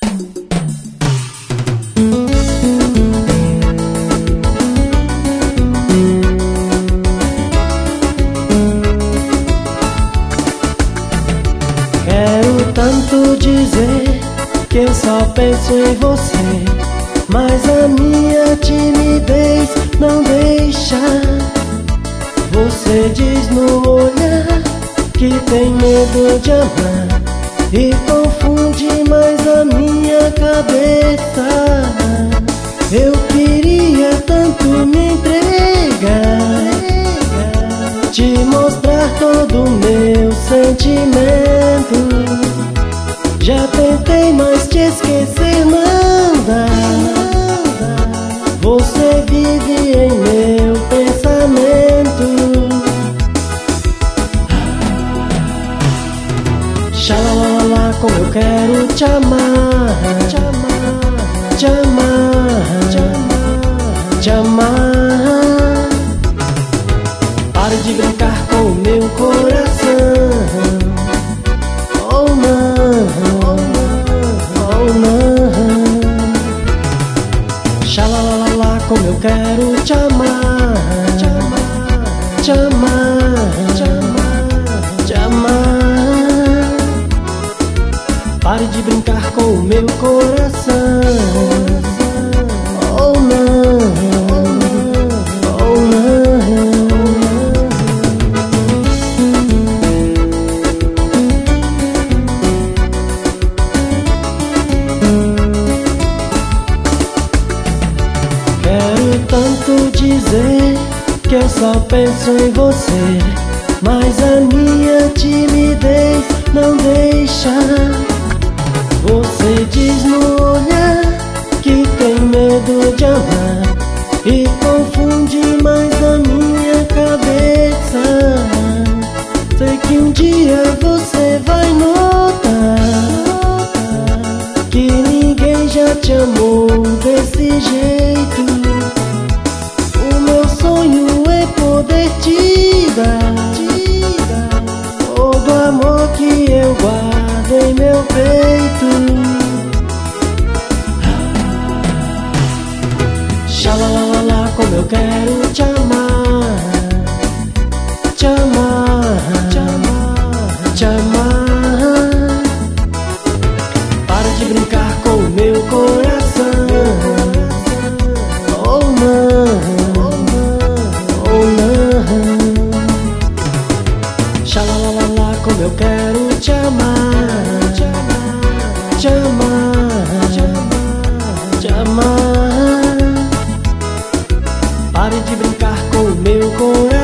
Quero tanto dizer que eu só penso em você, mas a minha timidez não deixa. Você diz no olhar que tem medo de amar e confunde mais a minha cabeça. Eu queria tanto me entregar, te mostrar todo o meu sentimento. Já tentei, mas te esquecer não dá. Você vive em meu pensamento. Xalala, como eu quero te amar, te amar, te amar, te amar, te amar. Pare de brincar com o meu coração. Oh não, oh não, oh não. Xalala, como eu quero te amar, te amar, te amar, te amar, te amar. Pare de brincar com o meu coração. Oh não, oh não. Quero tanto dizer que eu só penso em você, mas a minha timidez não deixa. Você diz no olhar que tem medo de amar e confunde mais a minha cabeça. Sei que um dia você vai notar que ninguém já te amou desse jeito. O meu sonho é poder te dar todo o amor que eu guardo em meu peito. Xalala, como eu quero te amar, te amar, te amar, te amar. Para de brincar com o meu coração. Oh não, oh não. Xalala, como eu quero te amar, te amar, te amar, te amar, te amar. Pare de brincar com o meu coração.